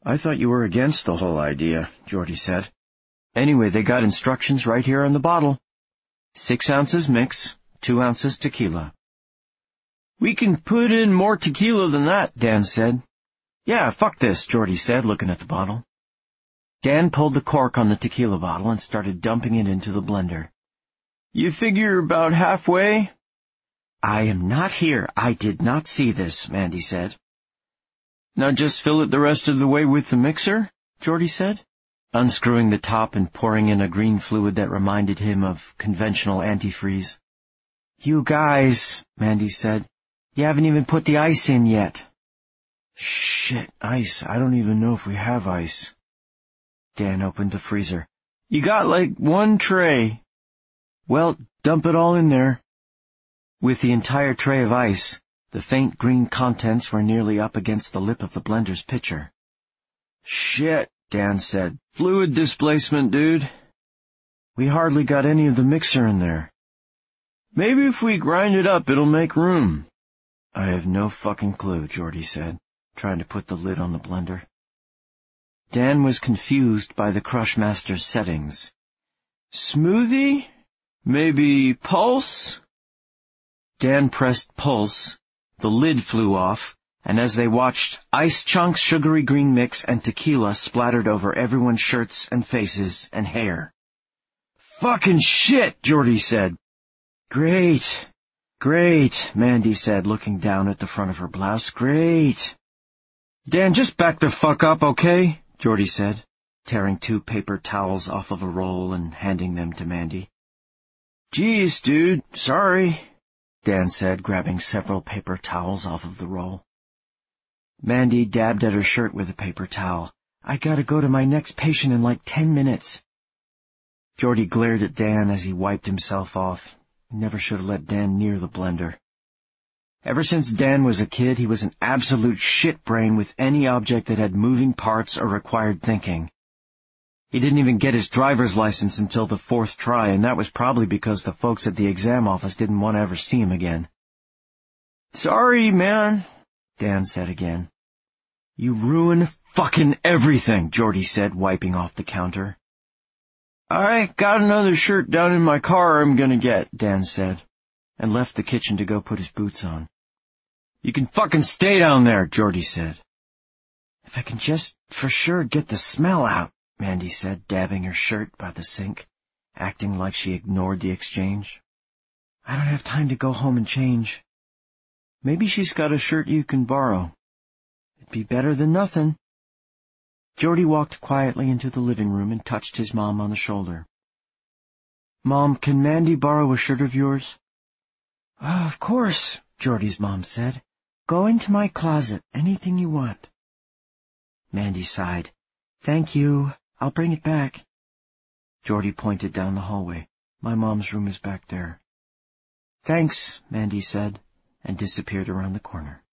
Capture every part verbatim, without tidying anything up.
I thought you were against the whole idea, Geordie said. Anyway, they got instructions right here on the bottle. Six ounces mix, two ounces tequila. We can put in more tequila than that, Dan said. Yeah, fuck this, Geordie said, looking at the bottle. Dan pulled the cork on the tequila bottle and started dumping it into the blender. You figure about halfway? I am not here. I did not see this, Mandy said. Now just fill it the rest of the way with the mixer, Geordie said, unscrewing the top and pouring in a green fluid that reminded him of conventional antifreeze. You guys, Mandy said, you haven't even put the ice in yet. Shit, ice. I don't even know if we have ice. Dan opened the freezer. You got like one tray. Well, dump it all in there. With the entire tray of ice, the faint green contents were nearly up against the lip of the blender's pitcher. Shit, Dan said. Fluid displacement, dude. We hardly got any of the mixer in there. Maybe if we grind it up, it'll make room. I have no fucking clue, Geordie said, trying to put the lid on the blender. Dan was confused by the Crushmaster's settings. Smoothie? Maybe pulse? Dan pressed pulse, the lid flew off, and as they watched, ice chunks, sugary green mix, and tequila splattered over everyone's shirts and faces and hair. Fucking shit, Geordie said. Great, great, Mandy said, looking down at the front of her blouse. Great. Dan, just back the fuck up, okay? Geordie said, tearing two paper towels off of a roll and handing them to Mandy. Geez, dude, sorry, Dan said, grabbing several paper towels off of the roll. Mandy dabbed at her shirt with a paper towel. I gotta go to my next patient in like ten minutes. Geordie glared at Dan as he wiped himself off. He never should have let Dan near the blender. Ever since Dan was a kid, he was an absolute shitbrain with any object that had moving parts or required thinking. He didn't even get his driver's license until the fourth try, and that was probably because the folks at the exam office didn't want to ever see him again. Sorry, man, Dan said again. You ruin fucking everything, Geordie said, wiping off the counter. I got another shirt down in my car I'm gonna get, Dan said, and left the kitchen to go put his boots on. You can fucking stay down there, Geordie said. If I can just for sure get the smell out, Mandy said, dabbing her shirt by the sink, acting like she ignored the exchange. I don't have time to go home and change. Maybe she's got a shirt you can borrow. It'd be better than nothing. Geordie walked quietly into the living room and touched his mom on the shoulder. Mom, can Mandy borrow a shirt of yours? Oh, of course, Geordie's mom said. Go into my closet, anything you want. Mandy sighed. Thank you. I'll bring it back. Geordie pointed down the hallway. My mom's room is back there. Thanks, Mandy said, and disappeared around the corner.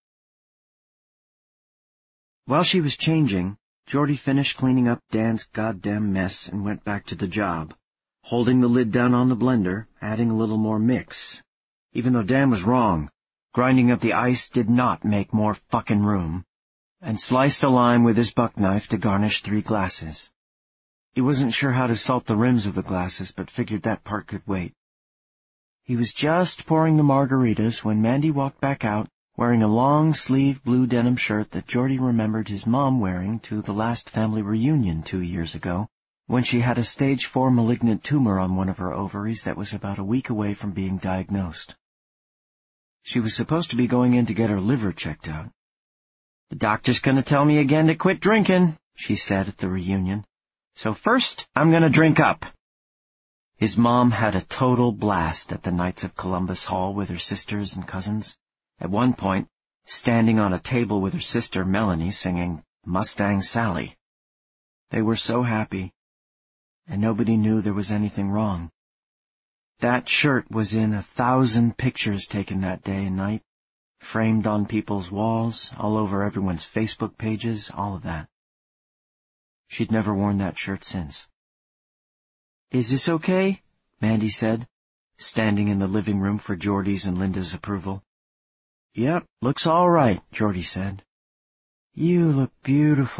While she was changing, Geordie finished cleaning up Dan's goddamn mess and went back to the job, holding the lid down on the blender, adding a little more mix. Even though Dan was wrong, grinding up the ice did not make more fucking room, and sliced a lime with his buck knife to garnish three glasses. He wasn't sure how to salt the rims of the glasses, but figured that part could wait. He was just pouring the margaritas when Mandy walked back out, wearing a long-sleeved blue denim shirt that Geordie remembered his mom wearing to the last family reunion two years ago, when she had a stage four malignant tumor on one of her ovaries that was about a week away from being diagnosed. She was supposed to be going in to get her liver checked out. The doctor's going to tell me again to quit drinking, she said at the reunion. So first, I'm going to drink up. His mom had a total blast at the Knights of Columbus Hall with her sisters and cousins, at one point standing on a table with her sister Melanie singing Mustang Sally. They were so happy, and nobody knew there was anything wrong. That shirt was in a thousand pictures taken that day and night, framed on people's walls, all over everyone's Facebook pages, all of that. She'd never worn that shirt since. Is this okay? Mandy said, standing in the living room for Geordie's and Linda's approval. Yep, looks all right, Geordie said. You look beautiful,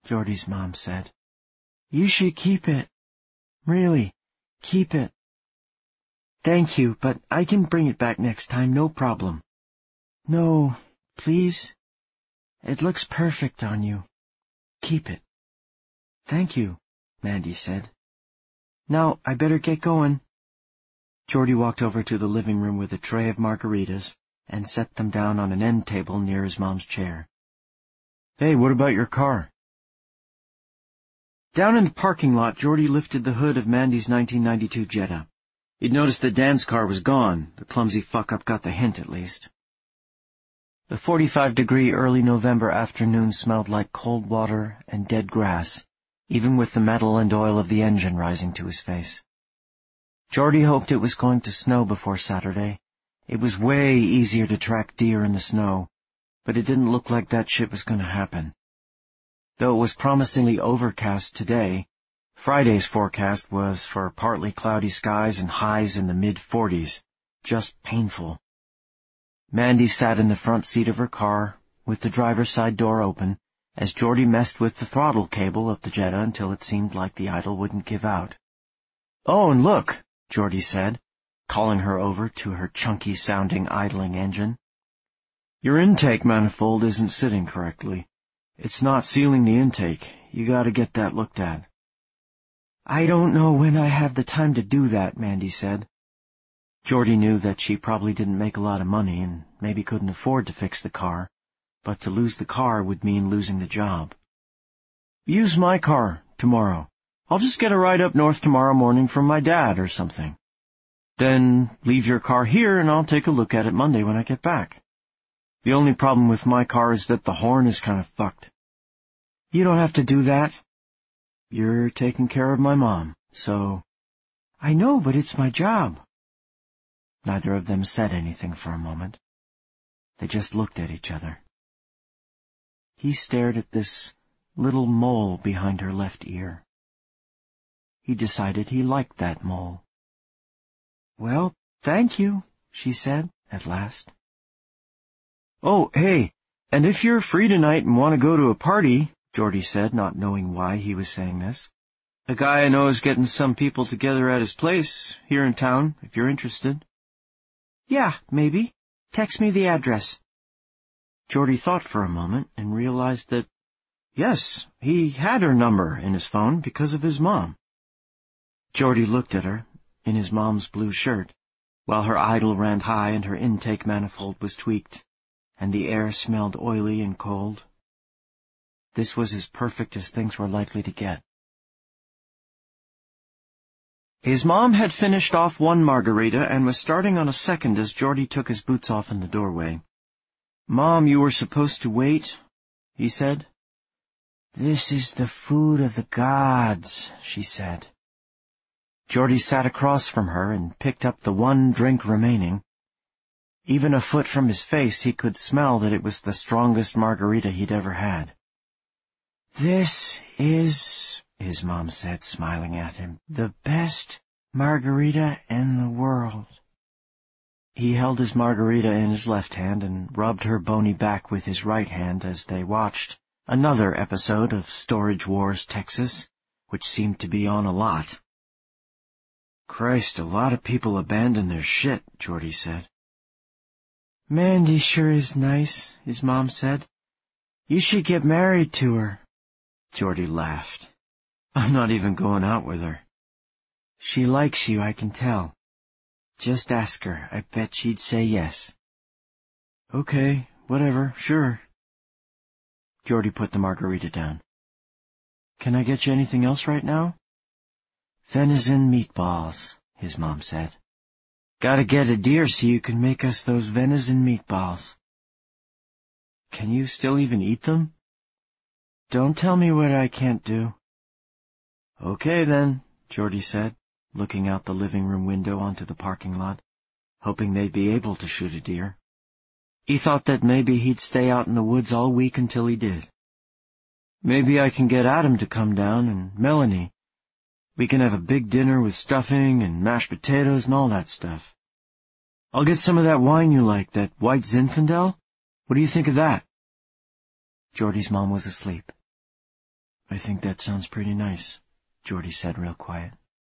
Geordie's mom said. You should keep it. Really, keep it. Thank you, but I can bring it back next time, no problem. No, please. It looks perfect on you. Keep it. Thank you, Mandy said. Now, I better get going. Geordie walked over to the living room with a tray of margaritas and set them down on an end table near his mom's chair. Hey, what about your car? Down in the parking lot, Geordie lifted the hood of Mandy's nineteen ninety-two Jetta. He'd noticed that Dan's car was gone. The clumsy fuck-up got the hint, at least. The forty-five degree early November afternoon smelled like cold water and dead grass, even with the metal and oil of the engine rising to his face. Geordie hoped it was going to snow before Saturday. It was way easier to track deer in the snow, but it didn't look like that shit was going to happen. Though it was promisingly overcast today, Friday's forecast was for partly cloudy skies and highs in the mid-forties, just painful. Mandy sat in the front seat of her car, with the driver's side door open, as Geordie messed with the throttle cable of the Jetta until it seemed like the idle wouldn't give out. Oh, and look, Geordie said, calling her over to her chunky-sounding idling engine. Your intake manifold isn't sitting correctly. It's not sealing the intake. You gotta get that looked at. I don't know when I have the time to do that, Mandy said. Geordie knew that she probably didn't make a lot of money and maybe couldn't afford to fix the car, but to lose the car would mean losing the job. Use my car tomorrow. I'll just get a ride up north tomorrow morning from my dad or something. Then leave your car here and I'll take a look at it Monday when I get back. The only problem with my car is that the horn is kind of fucked. You don't have to do that. You're taking care of my mom, so... I know, but it's my job. Neither of them said anything for a moment. They just looked at each other. He stared at this little mole behind her left ear. He decided he liked that mole. Well, thank you, she said at last. Oh, hey, and if you're free tonight and want to go to a party, Geordie said, not knowing why he was saying this. A guy I know is getting some people together at his place, here in town, if you're interested. Yeah, maybe. Text me the address. Geordie thought for a moment and realized that, yes, he had her number in his phone because of his mom. Geordie looked at her, in his mom's blue shirt, while her idle ran high and her intake manifold was tweaked, and the air smelled oily and cold. This was as perfect as things were likely to get. His mom had finished off one margarita and was starting on a second as Geordie took his boots off in the doorway. Mom, you were supposed to wait, he said. This is the food of the gods, she said. Geordie sat across from her and picked up the one drink remaining. Even a foot from his face, he could smell that it was the strongest margarita he'd ever had. This is, his mom said, smiling at him, the best margarita in the world. He held his margarita in his left hand and rubbed her bony back with his right hand as they watched another episode of Storage Wars Texas, which seemed to be on a lot. Christ, a lot of people abandon their shit, Geordie said. Mandy sure is nice, his mom said. You should get married to her. Geordie laughed. I'm not even going out with her. She likes you, I can tell. Just ask her. I bet she'd say yes. Okay, whatever, sure. Geordie put the margarita down. Can I get you anything else right now? Venison meatballs, his mom said. Gotta get a deer so you can make us those venison meatballs. Can you still even eat them? Don't tell me what I can't do. Okay then, Geordie said, looking out the living room window onto the parking lot, hoping they'd be able to shoot a deer. He thought that maybe he'd stay out in the woods all week until he did. Maybe I can get Adam to come down and Melanie. We can have a big dinner with stuffing and mashed potatoes and all that stuff. I'll get some of that wine you like, that white Zinfandel. What do you think of that? Geordie's mom was asleep. I think that sounds pretty nice, Geordie said real quiet.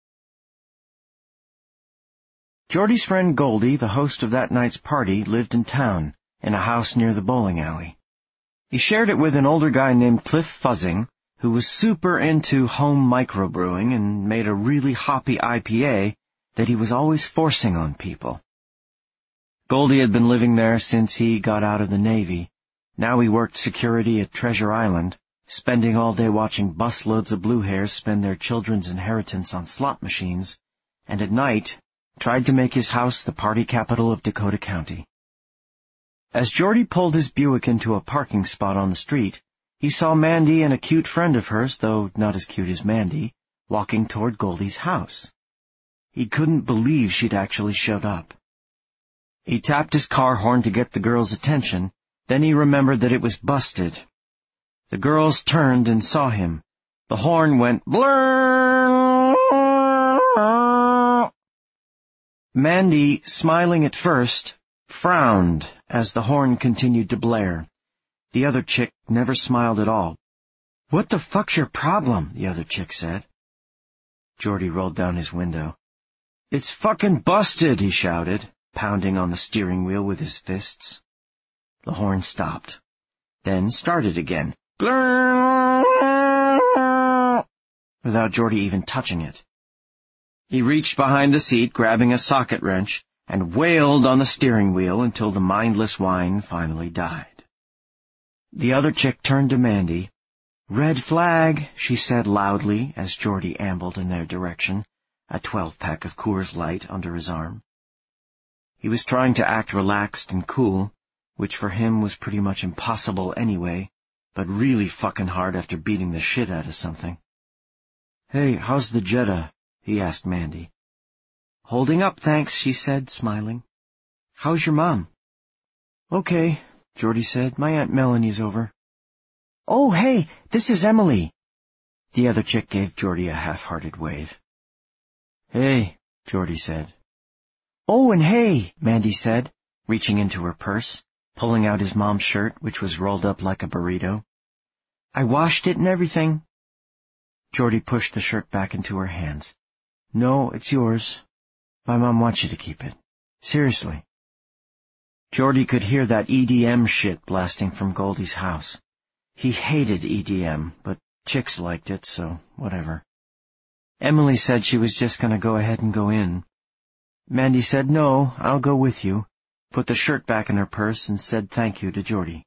Geordie's friend Goldie, the host of that night's party, lived in town, in a house near the bowling alley. He shared it with an older guy named Cliff Fuzzing, who was super into home microbrewing and made a really hoppy I P A that he was always forcing on people. Goldie had been living there since he got out of the Navy. Now he worked security at Treasure Island, spending all day watching busloads of blue hairs spend their children's inheritance on slot machines, and at night tried to make his house the party capital of Dakota County. As Geordie pulled his Buick into a parking spot on the street, he saw Mandy and a cute friend of hers, though not as cute as Mandy, walking toward Goldie's house. He couldn't believe she'd actually showed up. He tapped his car horn to get the girls' attention, then he remembered that it was busted. The girls turned and saw him. The horn went blurr. Mandy, smiling at first, frowned as the horn continued to blare. The other chick never smiled at all. "What the fuck's your problem?" the other chick said. Geordie rolled down his window. "It's fucking busted," he shouted, pounding on the steering wheel with his fists. The horn stopped, then started again, without Geordie even touching it. He reached behind the seat, grabbing a socket wrench, and wailed on the steering wheel until the mindless whine finally died. The other chick turned to Mandy. "Red flag," she said loudly as Geordie ambled in their direction, a twelve-pack of Coors Light under his arm. He was trying to act relaxed and cool, which for him was pretty much impossible anyway, but really fucking hard after beating the shit out of something. "Hey, how's the Jetta?" he asked Mandy. "Holding up, thanks," she said, smiling. "How's your mom?" "Okay," Geordie said. "My Aunt Melanie's over." "Oh, hey, this is Emily." The other chick gave Geordie a half-hearted wave. "Hey," Geordie said. "Oh, and hey," Mandy said, reaching into her purse, pulling out his mom's shirt, which was rolled up like a burrito. "I washed it and everything." Geordie pushed the shirt back into her hands. "No, it's yours. My mom wants you to keep it. Seriously." Geordie could hear that E D M shit blasting from Goldie's house. He hated E D M, but chicks liked it, so whatever. Emily said she was just going to go ahead and go in. Mandy said, "No, I'll go with you," put the shirt back in her purse, and said thank you to Geordie.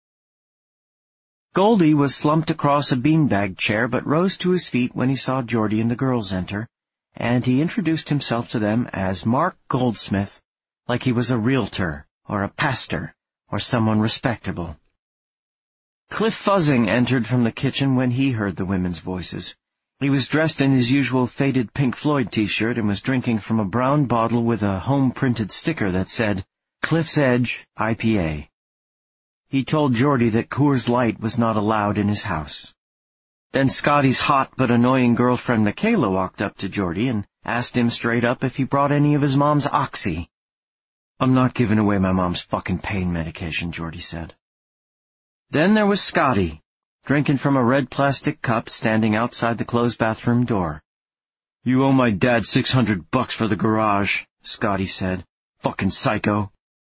Goldie was slumped across a beanbag chair, but rose to his feet when he saw Geordie and the girls enter, and he introduced himself to them as Mark Goldsmith, like he was a realtor, or a pastor, or someone respectable. Cliff Fuzzing entered from the kitchen when he heard the women's voices. He was dressed in his usual faded Pink Floyd t-shirt and was drinking from a brown bottle with a home-printed sticker that said, Cliff's Edge I P A. He told Geordie that Coors Light was not allowed in his house. Then Scotty's hot but annoying girlfriend Michaela walked up to Geordie and asked him straight up if he brought any of his mom's Oxy. "I'm not giving away my mom's fucking pain medication," Geordie said. Then there was Scotty, drinking from a red plastic cup standing outside the closed bathroom door. "You owe my dad six hundred bucks for the garage," Scotty said. "Fucking psycho."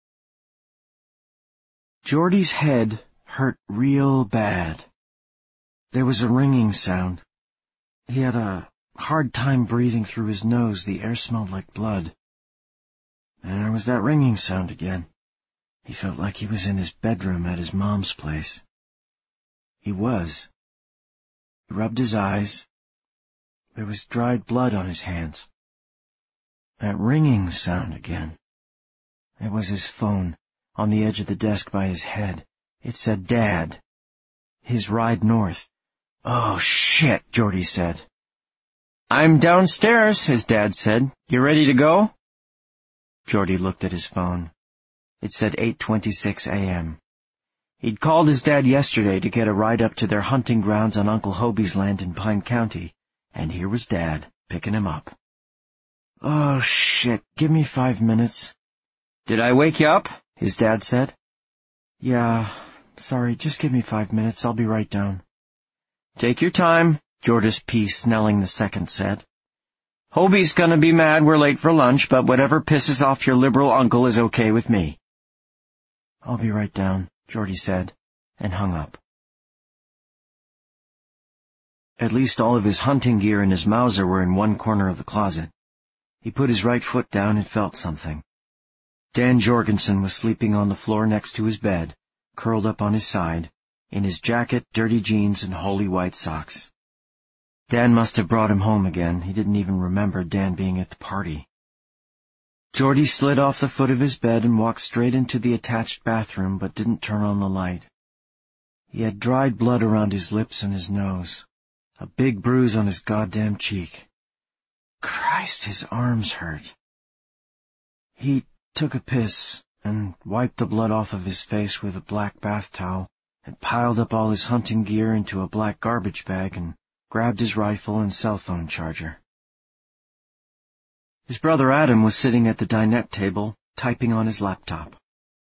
Geordie's head hurt real bad. There was a ringing sound. He had a hard time breathing through his nose. The air smelled like blood. And there was that ringing sound again. He felt like he was in his bedroom at his mom's place. He was. He rubbed his eyes. There was dried blood on his hands. That ringing sound again. It was his phone, on the edge of the desk by his head. It said Dad. His ride north. "Oh, shit," Geordie said. "I'm downstairs," his dad said. "You ready to go?" Geordie looked at his phone. It said eight twenty-six a m He'd called his dad yesterday to get a ride up to their hunting grounds on Uncle Hobie's land in Pine County, and here was Dad picking him up. "Oh, shit, give me five minutes. "Did I wake you up?" his dad said. "Yeah, sorry, just give me five minutes, I'll be right down." Take your time, Jordis P. Snelling the second said. Hobie's gonna be mad we're late for lunch, but whatever pisses off your liberal uncle is okay with me. I'll be right down, Geordie said, and hung up. At least all of his hunting gear and his Mauser were in one corner of the closet. He put his right foot down and felt something. Dan Jorgensen was sleeping on the floor next to his bed, curled up on his side, in his jacket, dirty jeans, and holey white socks. Dan must have brought him home again. He didn't even remember Dan being at the party. Geordie slid off the foot of his bed and walked straight into the attached bathroom, but didn't turn on the light. He had dried blood around his lips and his nose, a big bruise on his goddamn cheek. Christ, his arms hurt. He took a piss and wiped the blood off of his face with a black bath towel and piled up all his hunting gear into a black garbage bag and grabbed his rifle and cell phone charger. His brother Adam was sitting at the dinette table, typing on his laptop.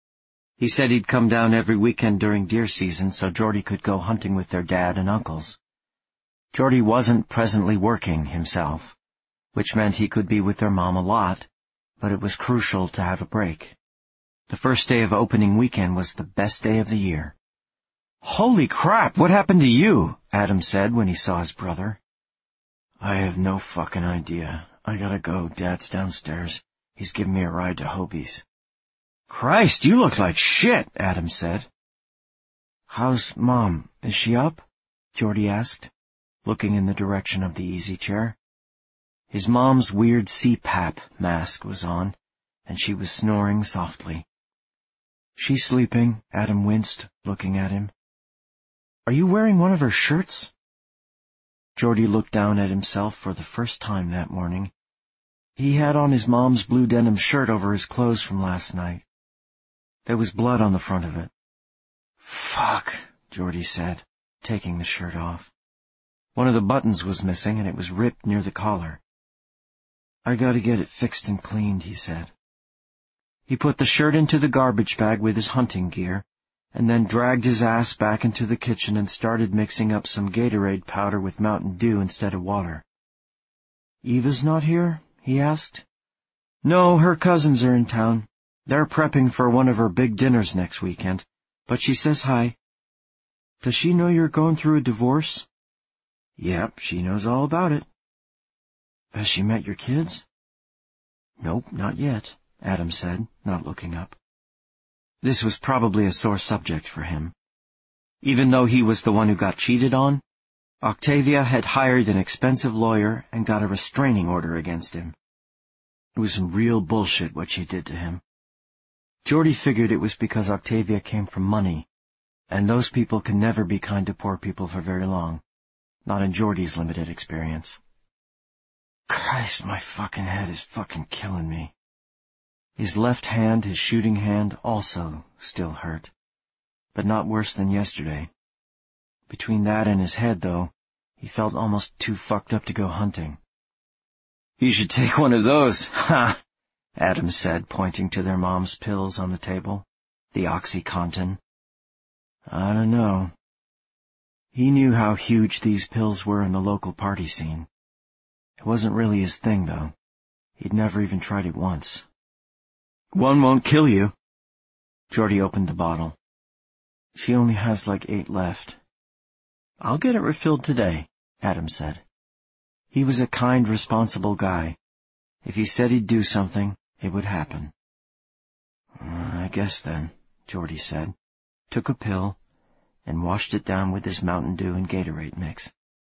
He said he'd come down every weekend during deer season so Geordie could go hunting with their dad and uncles. Geordie wasn't presently working himself, which meant he could be with their mom a lot, but it was crucial to have a break. The first day of opening weekend was the best day of the year. "Holy crap, what happened to you?" Adam said when he saw his brother. "I have no fucking idea. I gotta go. Dad's downstairs. He's giving me a ride to Hobie's." "Christ, you look like shit," Adam said. "How's Mom? Is she up?" Geordie asked, looking in the direction of the easy chair. His mom's weird C PAP mask was on, and she was snoring softly. "She's sleeping," Adam winced, looking at him. "Are you wearing one of her shirts?" Geordie looked down at himself for the first time that morning. He had on his mom's blue denim shirt over his clothes from last night. There was blood on the front of it. "Fuck," Geordie said, taking the shirt off. One of the buttons was missing, and it was ripped near the collar. "I gotta get it fixed and cleaned," he said. He put the shirt into the garbage bag with his hunting gear, and then dragged his ass back into the kitchen and started mixing up some Gatorade powder with Mountain Dew instead of water. "Eva's not here?" he asked. "No, her cousins are in town. They're prepping for one of her big dinners next weekend, but she says hi." "Does she know you're going through a divorce?" "Yep, she knows all about it." "Has she met your kids?" "Nope, not yet," Adam said, not looking up. This was probably a sore subject for him. Even though he was the one who got cheated on, Octavia had hired an expensive lawyer and got a restraining order against him. It was some real bullshit what she did to him. Geordie figured it was because Octavia came from money, and those people can never be kind to poor people for very long, not in Geordie's limited experience. Christ, my fucking head is fucking killing me. His left hand, his shooting hand, also still hurt, but not worse than yesterday. Between that and his head, though, he felt almost too fucked up to go hunting. "You should take one of those, ha!" Adam said, pointing to their mom's pills on the table, the OxyContin. I don't know. He knew how huge these pills were in the local party scene. It wasn't really his thing, though. He'd never even tried it once. "One won't kill you." Geordie opened the bottle. "She only has like eight left." "I'll get it refilled today," Adam said. He was a kind, responsible guy. If he said he'd do something, it would happen. "I guess then," Geordie said, took a pill, and washed it down with his Mountain Dew and Gatorade mix.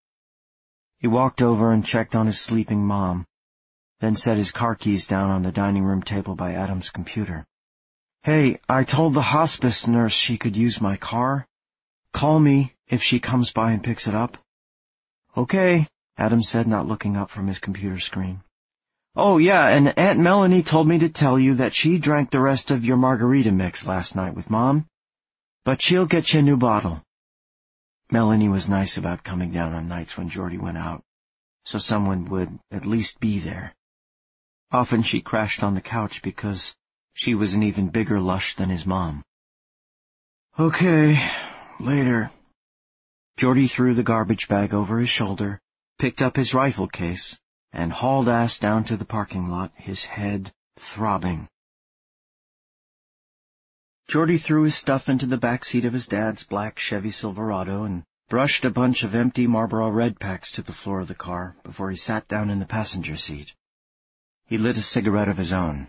He walked over and checked on his sleeping mom, then set his car keys down on the dining room table by Adam's computer. "Hey, I told the hospice nurse she could use my car. Call me if she comes by and picks it up." "Okay," Adam said, not looking up from his computer screen. "Oh, yeah, and Aunt Melanie told me to tell you that she drank the rest of your margarita mix last night with Mom, but she'll get you a new bottle." Melanie was nice about coming down on nights when Geordie went out, so someone would at least be there. Often she crashed on the couch because she was an even bigger lush than his mom. "Okay, later." Geordie threw the garbage bag over his shoulder, picked up his rifle case, and hauled ass down to the parking lot, his head throbbing. Geordie threw his stuff into the back seat of his dad's black Chevy Silverado and brushed a bunch of empty Marlboro Red packs to the floor of the car before he sat down in the passenger seat. He lit a cigarette of his own.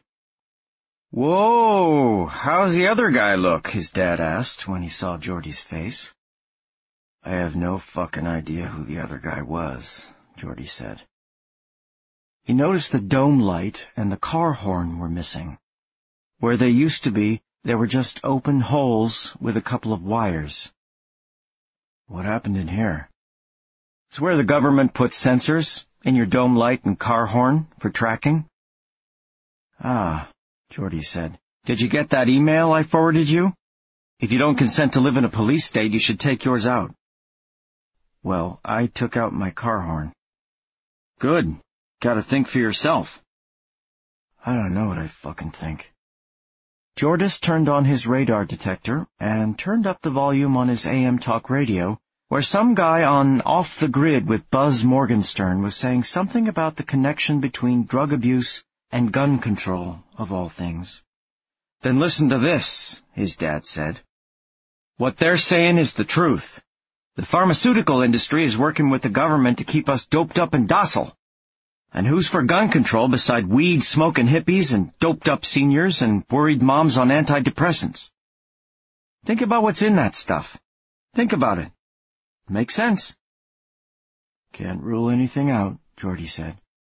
"Whoa, how's the other guy look?" his dad asked when he saw Geordie's face. "I have no fucking idea who the other guy was," Geordie said. He noticed the dome light and the car horn were missing. Where they used to be, there were just open holes with a couple of wires. "What happened in here?" "It's where the government puts sensors in your dome light and car horn for tracking." "Ah," Geordie said. "Did you get that email I forwarded you? If you don't consent to live in a police state, you should take yours out." "Well, I took out my car horn." "Good. Gotta think for yourself." "I don't know what I fucking think." Jordis turned on his radar detector and turned up the volume on his A M talk radio, where some guy on Off the Grid with Buzz Morgenstern was saying something about the connection between drug abuse and gun control, of all things. "Then listen to this," his dad said. "What they're saying is the truth. The pharmaceutical industry is working with the government to keep us doped up and docile. And who's for gun control beside weed-smoking hippies and doped-up seniors and worried moms on antidepressants? Think about what's in that stuff. Think about it. Makes sense." "Can't rule anything out," Geordie said.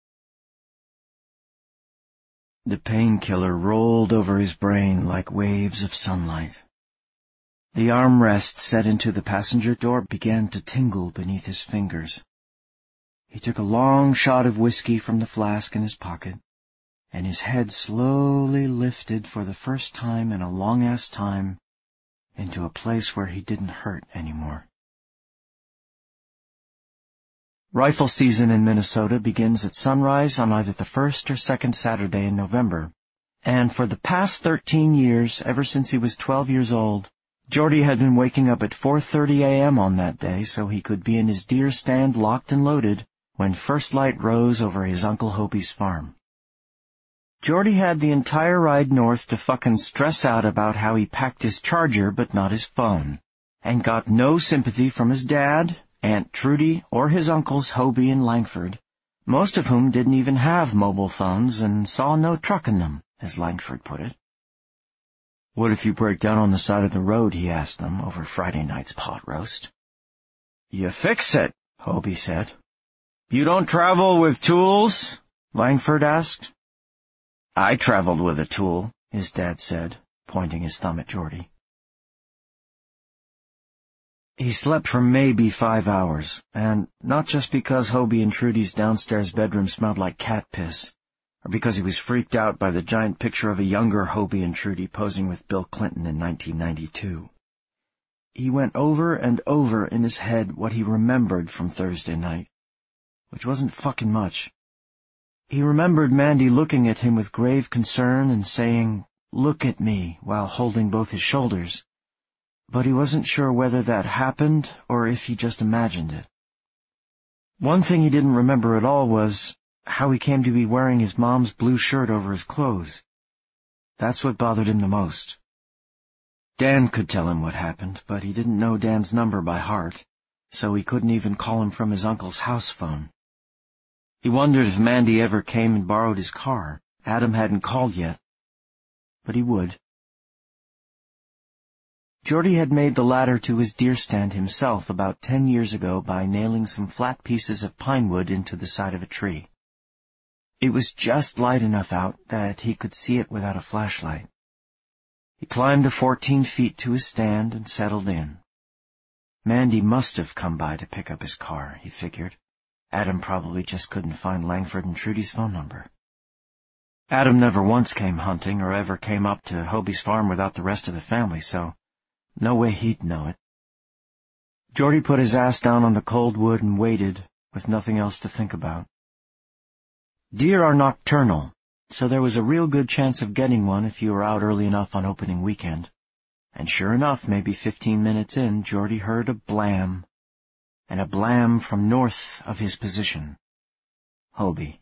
The painkiller rolled over his brain like waves of sunlight. The armrest set into the passenger door began to tingle beneath his fingers. He took a long shot of whiskey from the flask in his pocket, and his head slowly lifted for the first time in a long-ass time into a place where he didn't hurt anymore. Rifle season in Minnesota begins at sunrise on either the first or second Saturday in November, and for the past thirteen years, ever since he was twelve years old, Geordie had been waking up at four thirty a m on that day so he could be in his deer stand locked and loaded when first light rose over his Uncle Hobie's farm. Geordie had the entire ride north to fucking stress out about how he packed his charger but not his phone, and got no sympathy from his dad, Aunt Trudy, or his uncles Hobie and Langford, most of whom didn't even have mobile phones and saw no truck in them, as Langford put it. "What if you break down on the side of the road?" he asked them over Friday night's pot roast. "You fix it," Hobie said. "You don't travel with tools?" Langford asked. "I traveled with a tool," his dad said, pointing his thumb at Geordie. He slept for maybe five hours, and not just because Hobie and Trudy's downstairs bedroom smelled like cat piss, or because he was freaked out by the giant picture of a younger Hobie and Trudy posing with Bill Clinton in nineteen ninety-two. He went over and over in his head what he remembered from Thursday night, which wasn't fucking much. He remembered Mandy looking at him with grave concern and saying, "Look at me," while holding both his shoulders, but he wasn't sure whether that happened or if he just imagined it. One thing he didn't remember at all was how he came to be wearing his mom's blue shirt over his clothes. That's what bothered him the most. Dan could tell him what happened, but he didn't know Dan's number by heart, so he couldn't even call him from his uncle's house phone. He wondered if Mandy ever came and borrowed his car. Adam hadn't called yet, but he would. Geordie had made the ladder to his deer stand himself about ten years ago by nailing some flat pieces of pine wood into the side of a tree. It was just light enough out that he could see it without a flashlight. He climbed the fourteen feet to his stand and settled in. Mandy must have come by to pick up his car, he figured. Adam probably just couldn't find Langford and Trudy's phone number. Adam never once came hunting or ever came up to Hobie's farm without the rest of the family, so no way he'd know it. Geordie put his ass down on the cold wood and waited, with nothing else to think about. Deer are nocturnal, so there was a real good chance of getting one if you were out early enough on opening weekend. And sure enough, maybe fifteen minutes in, Geordie heard a blam, and a blam from north of his position. Hobie.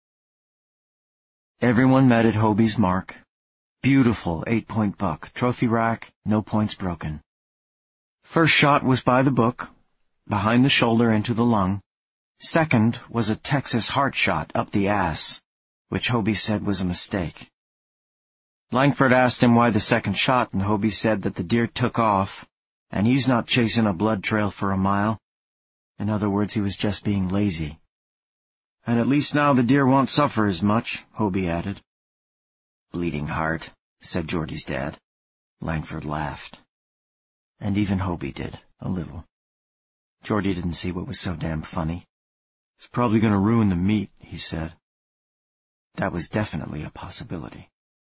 Everyone met at Hobie's mark. Beautiful eight-point buck, trophy rack, no points broken. First shot was by the book, behind the shoulder into the lung. Second was a Texas heart shot up the ass, which Hobie said was a mistake. Langford asked him why the second shot, and Hobie said that the deer took off, and he's not chasing a blood trail for a mile. In other words, he was just being lazy. And at least now the deer won't suffer as much, Hobie added. Bleeding heart, said Geordie's dad. Langford laughed. And even Hobie did, a little. Geordie didn't see what was so damn funny. It's probably going to ruin the meat, he said. That was definitely a possibility.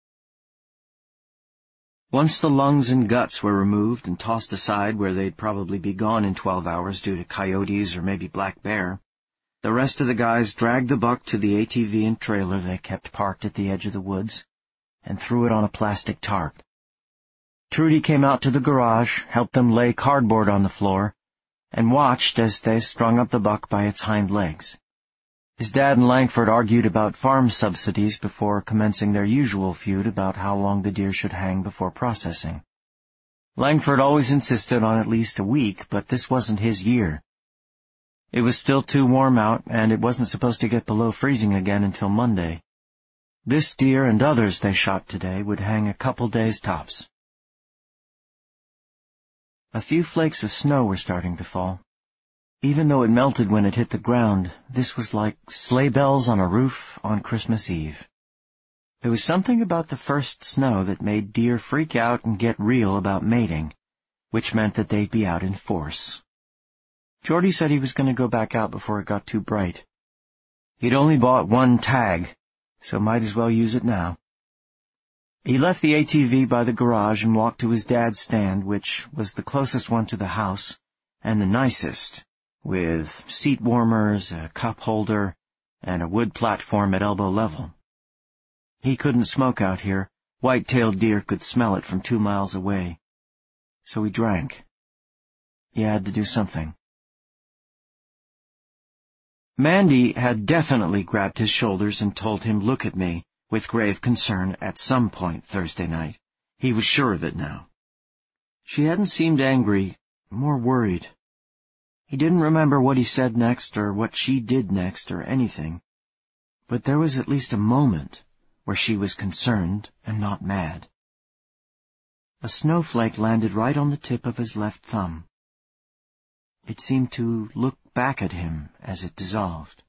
Once the lungs and guts were removed and tossed aside where they'd probably be gone in twelve hours due to coyotes or maybe black bear, the rest of the guys dragged the buck to the A T V and trailer they kept parked at the edge of the woods and threw it on a plastic tarp. Trudy came out to the garage, helped them lay cardboard on the floor, and watched as they strung up the buck by its hind legs. His dad and Langford argued about farm subsidies before commencing their usual feud about how long the deer should hang before processing. Langford always insisted on at least a week, but this wasn't his year. It was still too warm out, and it wasn't supposed to get below freezing again until Monday. This deer and others they shot today would hang a couple days tops. A few flakes of snow were starting to fall. Even though it melted when it hit the ground, this was like sleigh bells on a roof on Christmas Eve. There was something about the first snow that made deer freak out and get real about mating, which meant that they'd be out in force. Geordie said he was going to go back out before it got too bright. He'd only bought one tag, so might as well use it now. He left the A T V by the garage and walked to his dad's stand, which was the closest one to the house, and the nicest, with seat warmers, a cup holder, and a wood platform at elbow level. He couldn't smoke out here. White-tailed deer could smell it from two miles away. So he drank. He had to do something. Mandy had definitely grabbed his shoulders and told him, "Look at me," with grave concern at some point Thursday night. He was sure of it now. She hadn't seemed angry, more worried. He didn't remember what he said next or what she did next or anything, but there was at least a moment where she was concerned and not mad. A snowflake landed right on the tip of his left thumb. It seemed to look back at him as it dissolved.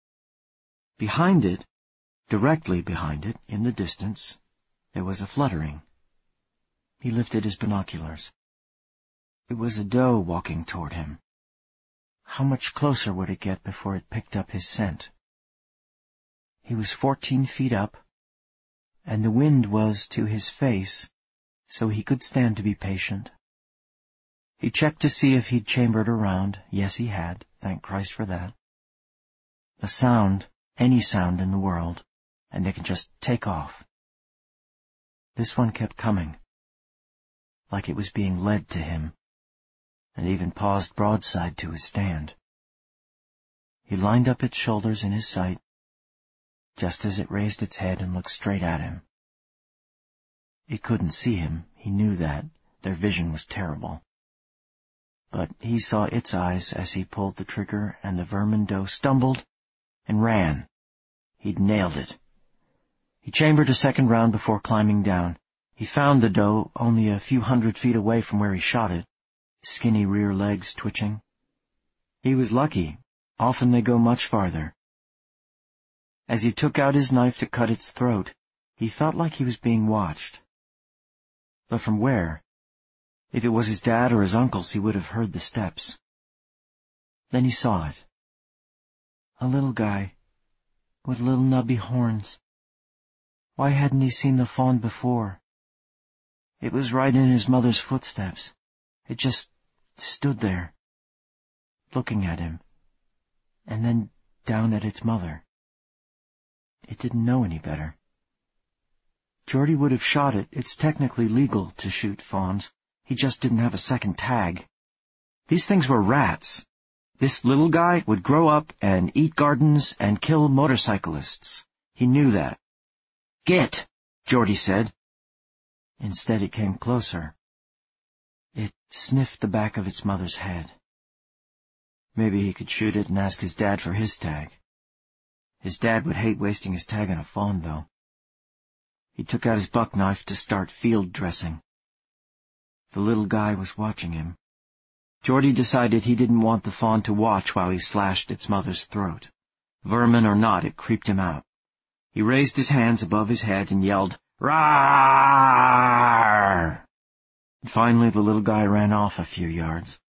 Behind it, directly behind it, in the distance, there was a fluttering. He lifted his binoculars. It was a doe walking toward him. How much closer would it get before it picked up his scent? He was fourteen feet up, and the wind was to his face, so he could stand to be patient. He checked to see if he'd chambered around. Yes, he had. Thank Christ for that. A sound, any sound in the world, and they could just take off. This one kept coming, like it was being led to him, and even paused broadside to his stand. He lined up its shoulders in his sight, just as it raised its head and looked straight at him. It couldn't see him, he knew that. Their vision was terrible. But he saw its eyes as he pulled the trigger, and the vermin doe stumbled and ran. He'd nailed it. He chambered a second round before climbing down. He found the doe only a few hundred feet away from where he shot it, skinny rear legs twitching. He was lucky. Often they go much farther. As he took out his knife to cut its throat, he felt like he was being watched. But from where? If it was his dad or his uncles, he would have heard the steps. Then he saw it. A little guy, with little nubby horns. Why hadn't he seen the fawn before? It was right in his mother's footsteps. It just stood there, looking at him, and then down at its mother. It didn't know any better. Geordie would have shot it. It's technically legal to shoot fawns. He just didn't have a second tag. These things were rats. This little guy would grow up and eat gardens and kill motorcyclists. He knew that. "Get," Geordie said. Instead it came closer. It sniffed the back of its mother's head. Maybe he could shoot it and ask his dad for his tag. His dad would hate wasting his tag on a fawn, though. He took out his buck knife to start field dressing. The little guy was watching him. Geordie decided he didn't want the fawn to watch while he slashed its mother's throat. Vermin or not, it creeped him out. He raised his hands above his head and yelled, "Rawr!" And finally the little guy ran off a few yards.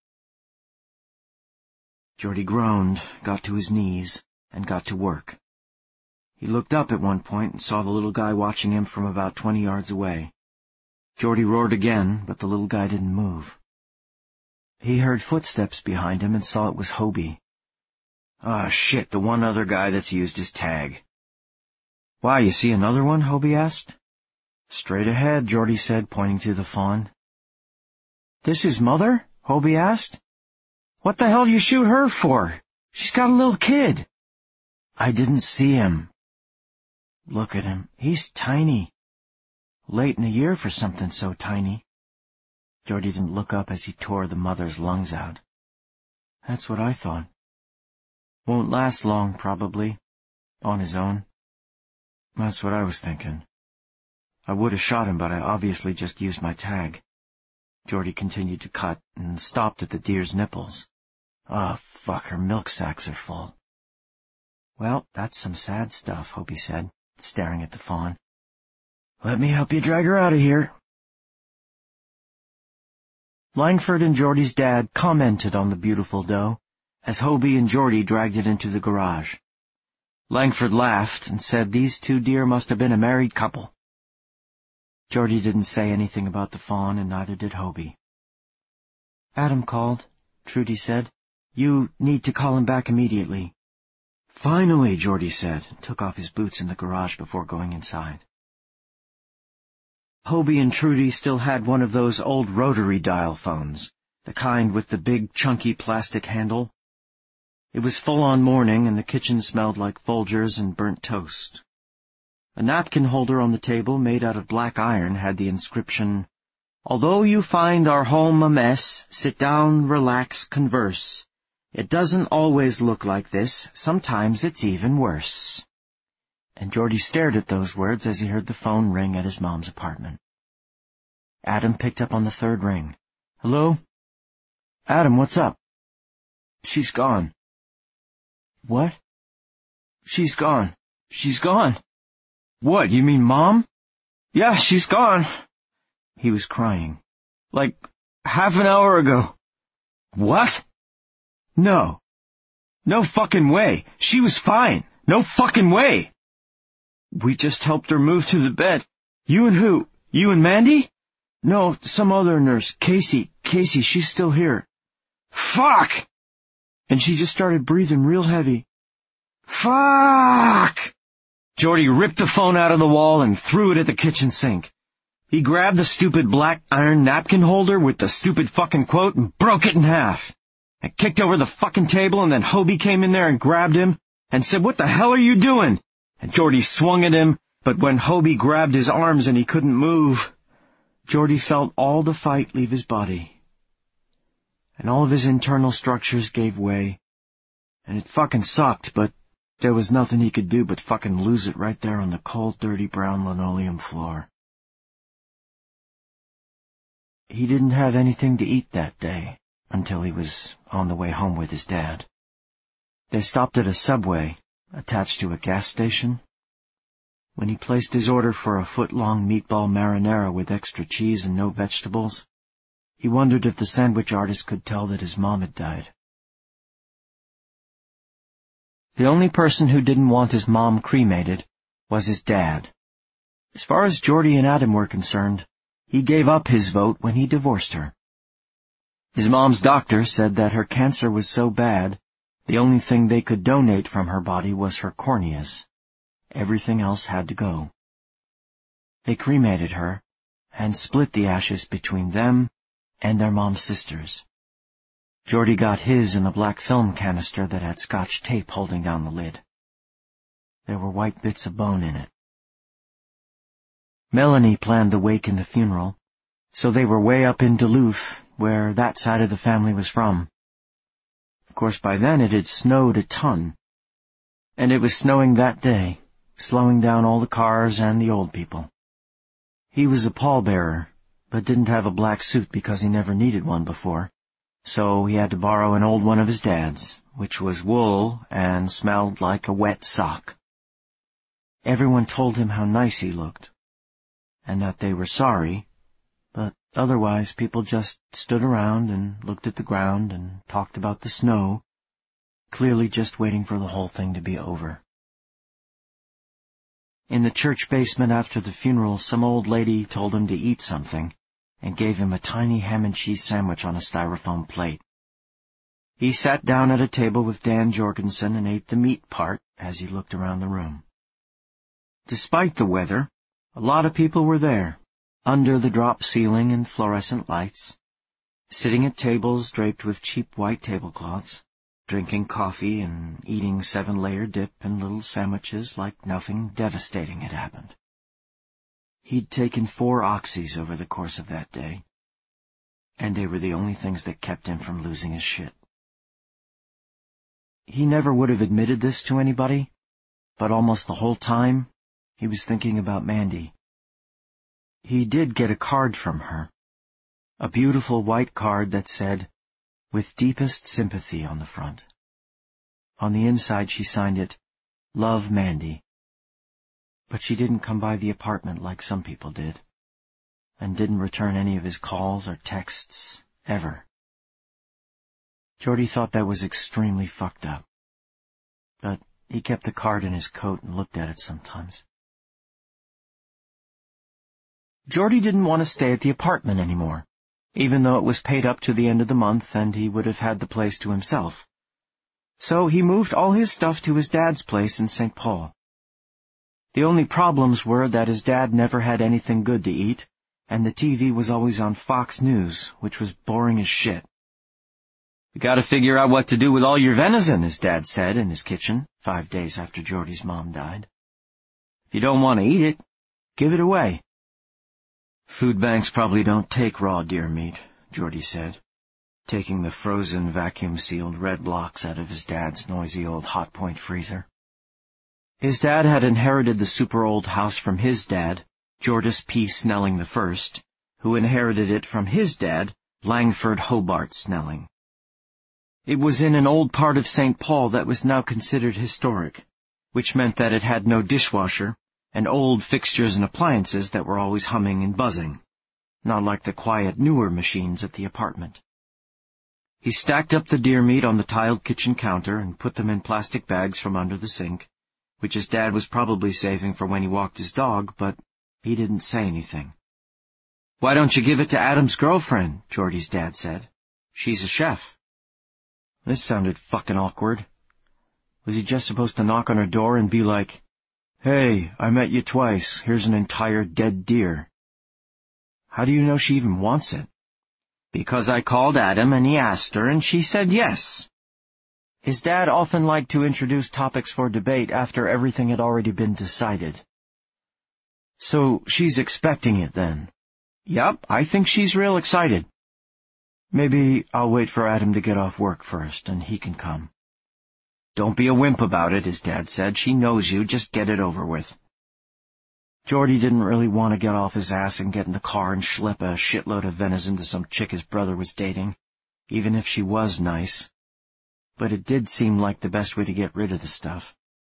Geordie groaned, got to his knees, and got to work. He looked up at one point and saw the little guy watching him from about twenty yards away. Geordie roared again, but the little guy didn't move. He heard footsteps behind him and saw it was Hobie. "Ah, shit, the one other guy that's used his tag." "Why, you see another one?" Hobie asked. "Straight ahead," Geordie said, pointing to the fawn. "This is Mother?" Hobie asked. "What the hell do you shoot her for? She's got a little kid." "I didn't see him." "Look at him. He's tiny. Late in the year for something so tiny." Geordie didn't look up as he tore the mother's lungs out. "That's what I thought. Won't last long, probably. On his own." "That's what I was thinking. I would have shot him, but I obviously just used my tag." Geordie continued to cut and stopped at the deer's nipples. "Oh, fuck, her milk sacs are full." "Well, that's some sad stuff," Hobie said, staring at the fawn. "Let me help you drag her out of here." Langford and Geordie's dad commented on the beautiful doe as Hobie and Geordie dragged it into the garage. Langford laughed and said these two deer must have been a married couple. Geordie didn't say anything about the fawn, and neither did Hobie. "Adam called," Trudy said. "You need to call him back immediately." "Finally," Geordie said, and took off his boots in the garage before going inside. Hobie and Trudy still had one of those old rotary dial phones, the kind with the big, chunky plastic handle. It was full-on morning, and the kitchen smelled like Folgers and burnt toast. A napkin holder on the table, made out of black iron, had the inscription, "Although you find our home a mess, sit down, relax, converse. It doesn't always look like this, sometimes it's even worse." And Geordie stared at those words as he heard the phone ring at his mom's apartment. Adam picked up on the third ring. "Hello?" "Adam, what's up?" "She's gone." "What?" "She's gone. She's gone." "What, you mean Mom?" "Yeah, she's gone." He was crying. "Like, half an hour ago." "What?" "No. No fucking way. She was fine. No fucking way." "We just helped her move to the bed." "You and who? You and Mandy?" "No, some other nurse. Casey. Casey, she's still here." "Fuck!" And she just started breathing real heavy. "Fuck!" Geordie ripped the phone out of the wall and threw it at the kitchen sink. He grabbed the stupid black iron napkin holder with the stupid fucking quote and broke it in half. I kicked over the fucking table, and then Hobie came in there and grabbed him and said, "What the hell are you doing?" And Geordie swung at him, but when Hobie grabbed his arms and he couldn't move, Geordie felt all the fight leave his body. And all of his internal structures gave way. And it fucking sucked, but there was nothing he could do but fucking lose it right there on the cold, dirty brown linoleum floor. He didn't have anything to eat that day until he was on the way home with his dad. They stopped at a Subway attached to a gas station. When he placed his order for a foot-long meatball marinara with extra cheese and no vegetables, he wondered if the sandwich artist could tell that his mom had died. The only person who didn't want his mom cremated was his dad. As far as Geordie and Adam were concerned, he gave up his vote when he divorced her. His mom's doctor said that her cancer was so bad, the only thing they could donate from her body was her corneas. Everything else had to go. They cremated her and split the ashes between them and their mom's sisters. Geordie got his in a black film canister that had Scotch tape holding down the lid. There were white bits of bone in it. Melanie planned the wake and the funeral, so they were way up in Duluth, where that side of the family was from. Of course, by then it had snowed a ton, and it was snowing that day, slowing down all the cars and the old people. He was a pallbearer, but didn't have a black suit because he never needed one before, so he had to borrow an old one of his dad's, which was wool and smelled like a wet sock. Everyone told him how nice he looked, and that they were sorry, but otherwise people just stood around and looked at the ground and talked about the snow, clearly just waiting for the whole thing to be over. In the church basement after the funeral, some old lady told him to eat something and gave him a tiny ham and cheese sandwich on a styrofoam plate. He sat down at a table with Dan Jorgensen and ate the meat part as he looked around the room. Despite the weather, a lot of people were there, under the drop ceiling and fluorescent lights, sitting at tables draped with cheap white tablecloths, drinking coffee and eating seven-layer dip and little sandwiches like nothing devastating had happened. He'd taken four oxys over the course of that day, and they were the only things that kept him from losing his shit. He never would have admitted this to anybody, but almost the whole time, he was thinking about Mandy. He did get a card from her, a beautiful white card that said, "With deepest sympathy" on the front. On the inside she signed it, "Love, Mandy." But she didn't come by the apartment like some people did, and didn't return any of his calls or texts, ever. Geordie thought that was extremely fucked up, but he kept the card in his coat and looked at it sometimes. Geordie didn't want to stay at the apartment anymore, even though it was paid up to the end of the month and he would have had the place to himself. So he moved all his stuff to his dad's place in Saint Paul. The only problems were that his dad never had anything good to eat, and the T V was always on Fox News, which was boring as shit. "You gotta figure out what to do with all your venison," his dad said in his kitchen, five days after Geordie's mom died. "If you don't want to eat it, give it away." "Food banks probably don't take raw deer meat," Geordie said, taking the frozen, vacuum-sealed red blocks out of his dad's noisy old Hot Point freezer. His dad had inherited the super-old house from his dad, Georges P. Snelling the First, who inherited it from his dad, Langford Hobart Snelling. It was in an old part of Saint Paul that was now considered historic, which meant that it had no dishwasher, and old fixtures and appliances that were always humming and buzzing, not like the quiet, newer machines at the apartment. He stacked up the deer meat on the tiled kitchen counter and put them in plastic bags from under the sink, which his dad was probably saving for when he walked his dog, but he didn't say anything. "Why don't you give it to Adam's girlfriend?" Geordie's dad said. "She's a chef." This sounded fucking awkward. Was he just supposed to knock on her door and be like, "Hey, I met you twice. Here's an entire dead deer"? How do you know she even wants it? "Because I called Adam and he asked her and she said yes." His dad often liked to introduce topics for debate after everything had already been decided. "So she's expecting it then?" "Yup, I think she's real excited." "Maybe I'll wait for Adam to get off work first and he can come." "Don't be a wimp about it," his dad said. "She knows you. Just get it over with." Geordie didn't really want to get off his ass and get in the car and schlep a shitload of venison to some chick his brother was dating, even if she was nice. But it did seem like the best way to get rid of the stuff.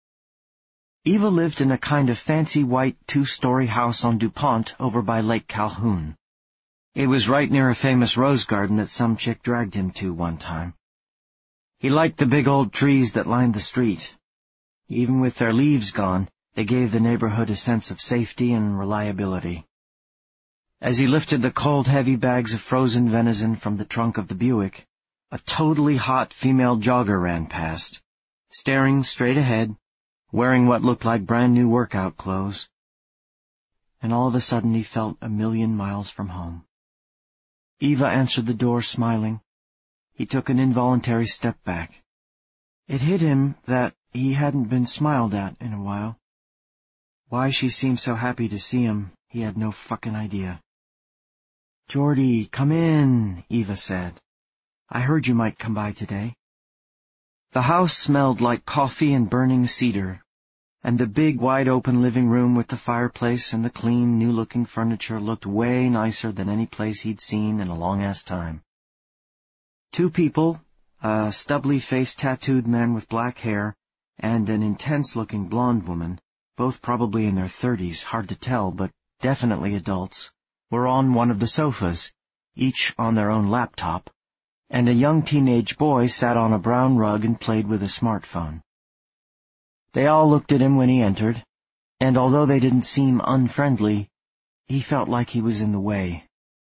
Eva lived in a kind of fancy white two-story house on DuPont over by Lake Calhoun. It was right near a famous rose garden that some chick dragged him to one time. He liked the big old trees that lined the street. Even with their leaves gone, they gave the neighborhood a sense of safety and reliability. As he lifted the cold, heavy bags of frozen venison from the trunk of the Buick, a totally hot female jogger ran past, staring straight ahead, wearing what looked like brand-new workout clothes. And all of a sudden he felt a million miles from home. Eva answered the door, smiling. He took an involuntary step back. It hit him that he hadn't been smiled at in a while. Why she seemed so happy to see him, he had no fucking idea. "Geordie, come in," Eva said. "I heard you might come by today." The house smelled like coffee and burning cedar, and the big wide-open living room with the fireplace and the clean, new-looking furniture looked way nicer than any place he'd seen in a long-ass time. Two people, a stubbly-faced tattooed man with black hair and an intense-looking blonde woman, both probably in their thirties, hard to tell, but definitely adults, were on one of the sofas, each on their own laptop, and a young teenage boy sat on a brown rug and played with a smartphone. They all looked at him when he entered, and although they didn't seem unfriendly, he felt like he was in the way.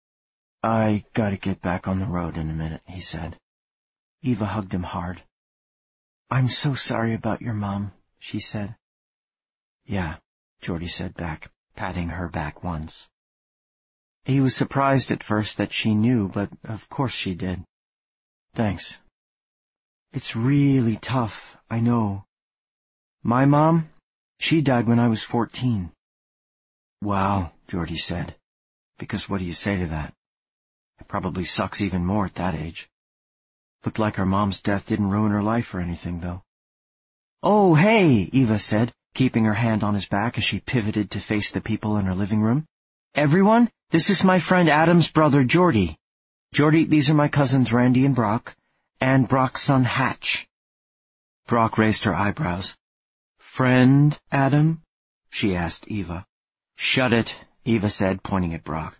"I gotta get back on the road in a minute," he said. Eva hugged him hard. "I'm so sorry about your mom," she said. "Yeah," Geordie said back, patting her back once. He was surprised at first that she knew, but of course she did. "Thanks." "It's really tough, I know. My mom, she died when I was fourteen. "Wow," Geordie said, because what do you say to that? It probably sucks even more at that age. Looked like her mom's death didn't ruin her life or anything, though. "Oh, hey," Eva said, keeping her hand on his back as she pivoted to face the people in her living room. "Everyone, this is my friend Adam's brother, Geordie. Geordie, these are my cousins Randy and Brock, and Brock's son Hatch." Brock raised her eyebrows. "Friend, Adam?" she asked Eva. "Shut it," Eva said, pointing at Brock.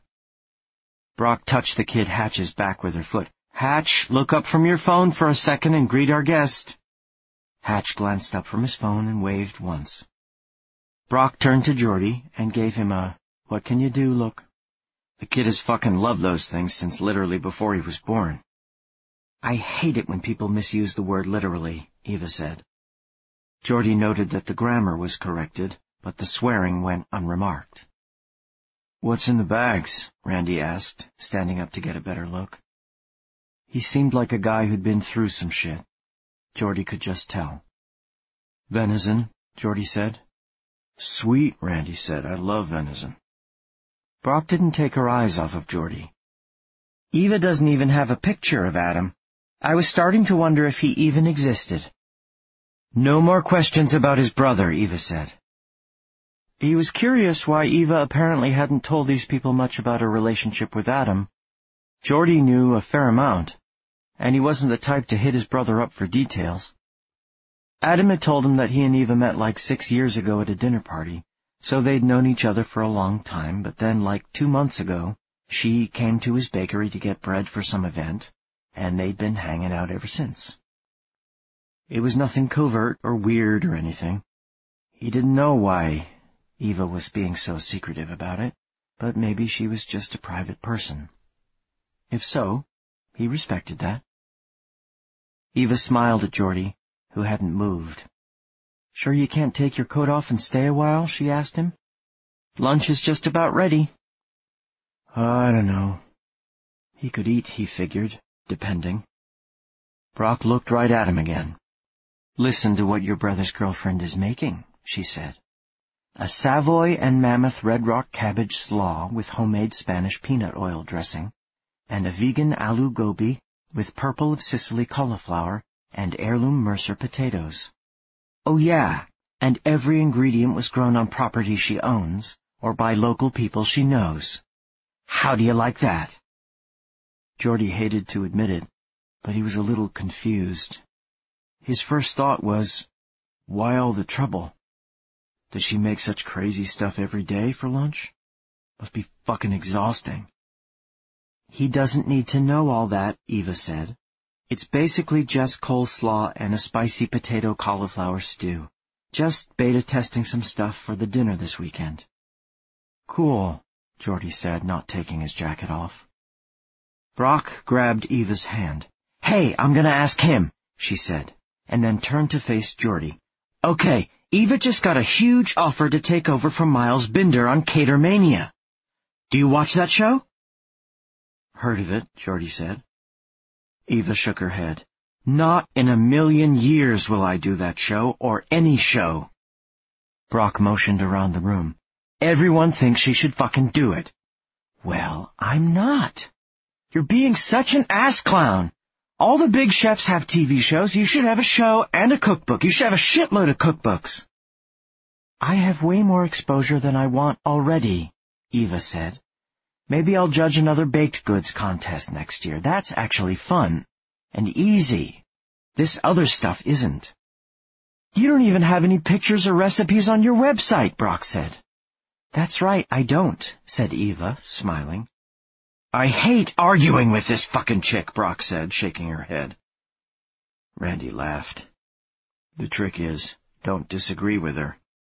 Brock touched the kid Hatch's back with her foot. "Hatch, look up from your phone for a second and greet our guest." Hatch glanced up from his phone and waved once. Brock turned to Geordie and gave him a what-can-you-do look. The kid has fucking loved those things since literally before he was born. "I hate it when people misuse the word literally," Eva said. Geordie noted that the grammar was corrected, but the swearing went unremarked. "What's in the bags?" Randy asked, standing up to get a better look. He seemed like a guy who'd been through some shit. Geordie could just tell. "Venison," Geordie said. "Sweet," Randy said. "I love venison." Brock didn't take her eyes off of Geordie. "Eva doesn't even have a picture of Adam. I was starting to wonder if he even existed." "No more questions about his brother," Eva said. He was curious why Eva apparently hadn't told these people much about her relationship with Adam. Geordie knew a fair amount, and he wasn't the type to hit his brother up for details. Adam had told him that he and Eva met like six years ago at a dinner party, so they'd known each other for a long time, but then, like two months ago, she came to his bakery to get bread for some event, and they'd been hanging out ever since. It was nothing covert or weird or anything. He didn't know why Eva was being so secretive about it, but maybe she was just a private person. If so, he respected that. Eva smiled at Geordie, who hadn't moved. "Sure you can't take your coat off and stay a while?" she asked him. "Lunch is just about ready." I don't know. He could eat, he figured, depending. Brock looked right at him again. "Listen to what your brother's girlfriend is making," she said. "A Savoy and Mammoth Red Rock cabbage slaw with homemade Spanish peanut oil dressing, and a vegan aloo gobi with purple of Sicily cauliflower and heirloom Mercer potatoes. Oh yeah, and every ingredient was grown on property she owns, or by local people she knows. How do you like that?" Geordie hated to admit it, but he was a little confused. His first thought was, why all the trouble? Does she make such crazy stuff every day for lunch? Must be fucking exhausting. "He doesn't need to know all that," Eva said. "It's basically just coleslaw and a spicy potato cauliflower stew. Just beta testing some stuff for the dinner this weekend." "Cool," Geordie said, not taking his jacket off. Brock grabbed Eva's hand. "Hey, I'm gonna ask him," she said, and then turned to face Geordie. "Okay, Eva just got a huge offer to take over from Miles Binder on Catermania. Do you watch that show?" "Heard of it," Geordie said. Eva shook her head. Not in a million years will I do that show, or any show. Brock motioned around the room. Everyone thinks she should fucking do it. Well, I'm not. You're being such an ass clown. All the big chefs have T V shows. You should have a show and a cookbook. You should have a shitload of cookbooks. I have way more exposure than I want already, Eva said. Maybe I'll judge another baked goods contest next year. That's actually fun and easy. This other stuff isn't. You don't even have any pictures or recipes on your website, Brock said. That's right, I don't, said Eva, smiling. I hate arguing with this fucking chick, Brock said, shaking her head. Randy laughed. The trick is, don't disagree with her.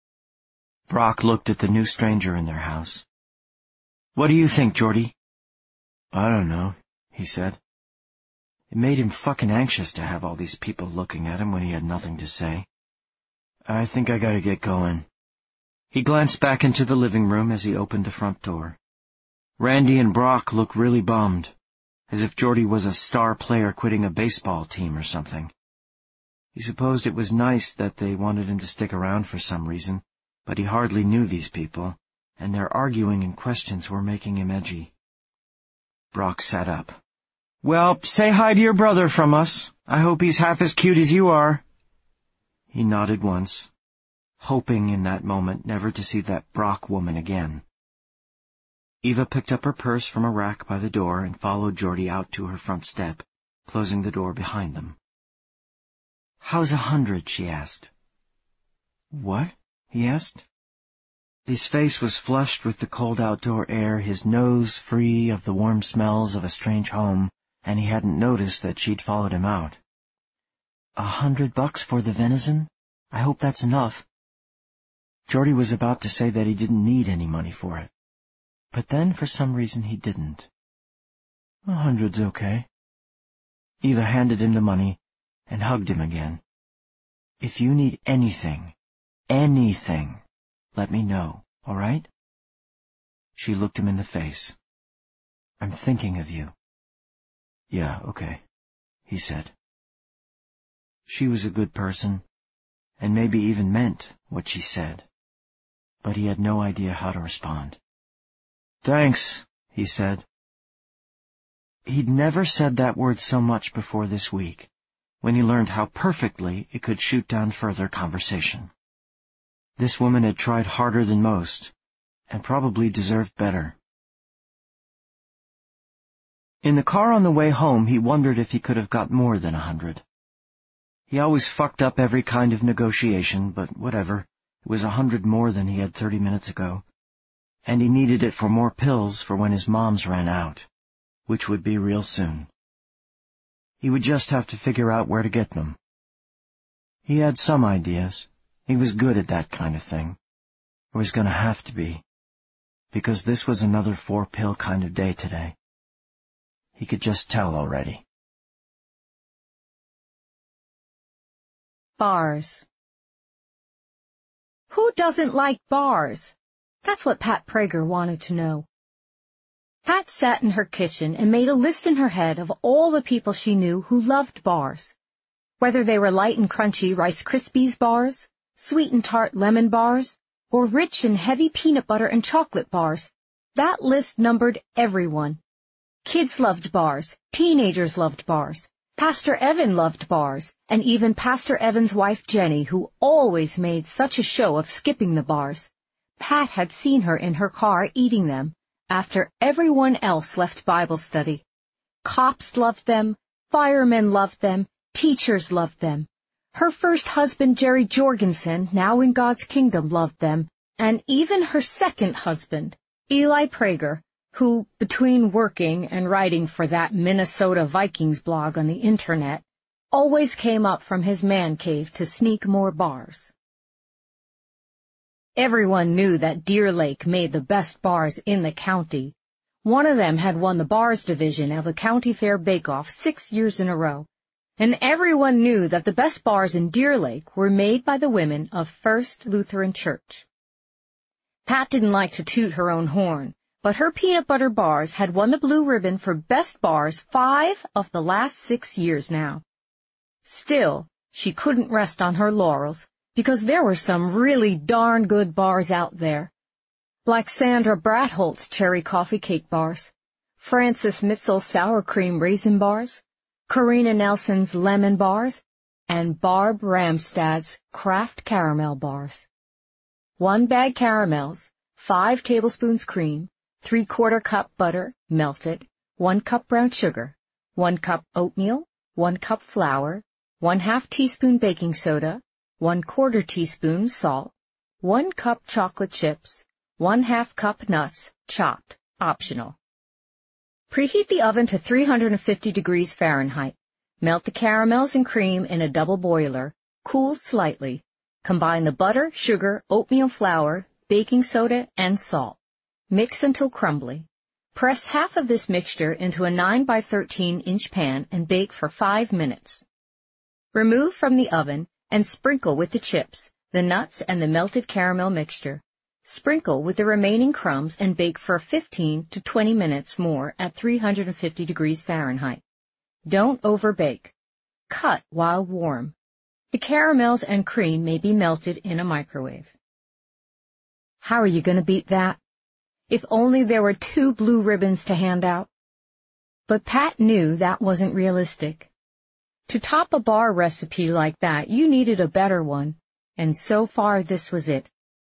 Brock looked at the new stranger in their house. What do you think, Geordie? I don't know, he said. It made him fucking anxious to have all these people looking at him when he had nothing to say. I think I gotta get going. He glanced back into the living room as he opened the front door. Randy and Brock looked really bummed, as if Geordie was a star player quitting a baseball team or something. He supposed it was nice that they wanted him to stick around for some reason, but he hardly knew these people, and their arguing and questions were making him edgy. Brock sat up. Well, say hi to your brother from us. I hope he's half as cute as you are. He nodded once, hoping in that moment never to see that Brock woman again. Eva picked up her purse from a rack by the door and followed Geordie out to her front step, closing the door behind them. How's a hundred? She asked. What? He asked. His face was flushed with the cold outdoor air, his nose free of the warm smells of a strange home, and he hadn't noticed that she'd followed him out. A hundred bucks for the venison? I hope that's enough. Geordie was about to say that he didn't need any money for it. But then, for some reason, he didn't. A hundred's okay. Eva handed him the money and hugged him again. If you need anything, anything, let me know, all right? She looked him in the face. I'm thinking of you. Yeah, okay, he said. She was a good person, and maybe even meant what she said, but he had no idea how to respond. Thanks, he said. He'd never said that word so much before this week, when he learned how perfectly it could shoot down further conversation. This woman had tried harder than most, and probably deserved better. In the car on the way home, he wondered if he could have got more than a hundred. He always fucked up every kind of negotiation, but whatever, it was a hundred more than he had thirty minutes ago. And he needed it for more pills for when his mom's ran out, which would be real soon. He would just have to figure out where to get them. He had some ideas. He was good at that kind of thing. Or was going to have to be, because this was another four-pill kind of day today. He could just tell already. Bars. Who doesn't like bars? That's what Pat Prager wanted to know. Pat sat in her kitchen and made a list in her head of all the people she knew who loved bars. Whether they were light and crunchy Rice Krispies bars, sweet and tart lemon bars, or rich and heavy peanut butter and chocolate bars, that list numbered everyone. Kids loved bars, teenagers loved bars, Pastor Evan loved bars, and even Pastor Evan's wife Jenny, who always made such a show of skipping the bars. Pat had seen her in her car eating them, after everyone else left Bible study. Cops loved them, firemen loved them, teachers loved them. Her first husband, Jerry Jorgensen, now in God's kingdom, loved them, and even her second husband, Eli Prager, who, between working and writing for that Minnesota Vikings blog on the Internet, always came up from his man cave to sneak more bars. Everyone knew that Deer Lake made the best bars in the county. One of them had won the bars division of the County Fair Bake-Off six years in a row, and everyone knew that the best bars in Deer Lake were made by the women of First Lutheran Church. Pat didn't like to toot her own horn, But her peanut butter bars had won the blue ribbon for best bars five of the last six years now. Still, she couldn't rest on her laurels, because there were some really darn good bars out there, like Sandra Bratholt's cherry coffee cake bars, Frances Mitchell's sour cream raisin bars, Karina Nelson's lemon bars, and Barb Ramstad's Kraft caramel bars. One bag caramels, five tablespoons cream, three-quarter cup butter, melted, one cup brown sugar, one cup oatmeal, one cup flour, one half teaspoon baking soda, one quarter teaspoon salt, one cup chocolate chips, one half cup nuts, chopped, optional. Preheat the oven to three hundred fifty degrees Fahrenheit. Melt the caramels and cream in a double boiler. Cool slightly. Combine the butter, sugar, oatmeal flour, baking soda, and salt. Mix until crumbly. Press half of this mixture into a nine by thirteen inch pan and bake for five minutes. Remove from the oven and sprinkle with the chips, the nuts, and the melted caramel mixture. Sprinkle with the remaining crumbs and bake for fifteen to twenty minutes more at three hundred fifty degrees Fahrenheit. Don't overbake. Cut while warm. The caramels and cream may be melted in a microwave. How are you going to beat that? If only there were two blue ribbons to hand out. But Pat knew that wasn't realistic. To top a bar recipe like that, you needed a better one, and so far this was it.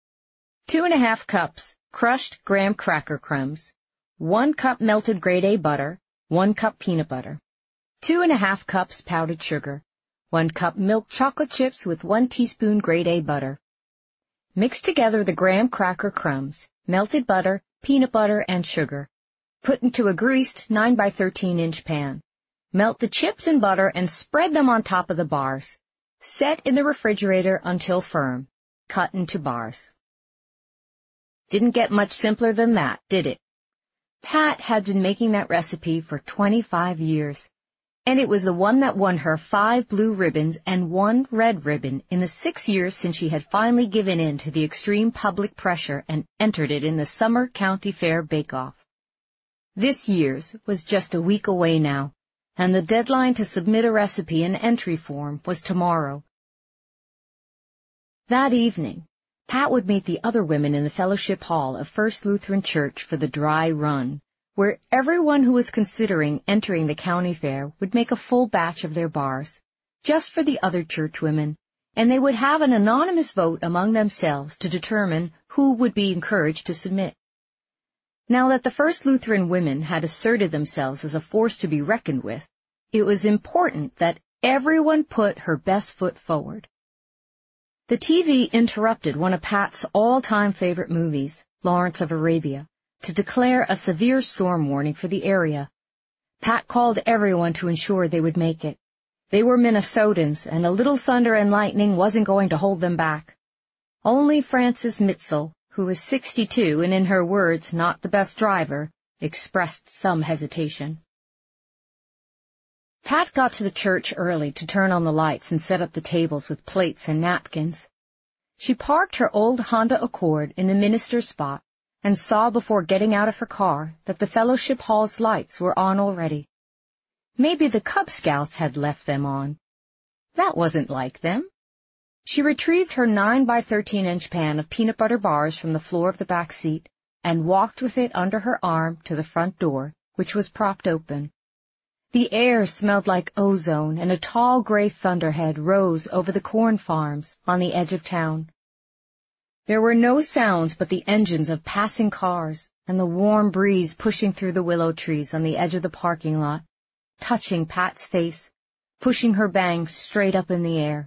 Two and a half cups crushed graham cracker crumbs, one cup melted grade A butter, one cup peanut butter, two and a half cups powdered sugar, one cup milk chocolate chips with one teaspoon grade A butter. Mix together the graham cracker crumbs, melted butter, peanut butter, and sugar. Put into a greased nine by thirteen inch pan. Melt the chips and butter and spread them on top of the bars. Set in the refrigerator until firm. Cut into bars. Didn't get much simpler than that, did it? Pat had been making that recipe for twenty-five years, and it was the one that won her five blue ribbons and one red ribbon in the six years since she had finally given in to the extreme public pressure and entered it in the Summer County Fair Bake-Off. This year's was just a week away now, and the deadline to submit a recipe in entry form was tomorrow. That evening, Pat would meet the other women in the fellowship hall of First Lutheran Church for the dry run, where everyone who was considering entering the county fair would make a full batch of their bars, just for the other church women, and they would have an anonymous vote among themselves to determine who would be encouraged to submit. Now that the First Lutheran women had asserted themselves as a force to be reckoned with, it was important that everyone put her best foot forward. The T V interrupted one of Pat's all-time favorite movies, Lawrence of Arabia, to declare a severe storm warning for the area. Pat called everyone to ensure they would make it. They were Minnesotans, and a little thunder and lightning wasn't going to hold them back. Only Frances Mitchell, who was sixty-two and in her words not the best driver, expressed some hesitation. Pat got to the church early to turn on the lights and set up the tables with plates and napkins. She parked her old Honda Accord in the minister's spot and saw before getting out of her car that the fellowship hall's lights were on already. Maybe the Cub Scouts had left them on. That wasn't like them. She retrieved her nine by thirteen inch pan of peanut butter bars from the floor of the back seat and walked with it under her arm to the front door, which was propped open. The air smelled like ozone, and a tall gray thunderhead rose over the corn farms on the edge of town. There were no sounds but the engines of passing cars and the warm breeze pushing through the willow trees on the edge of the parking lot, touching Pat's face, pushing her bangs straight up in the air.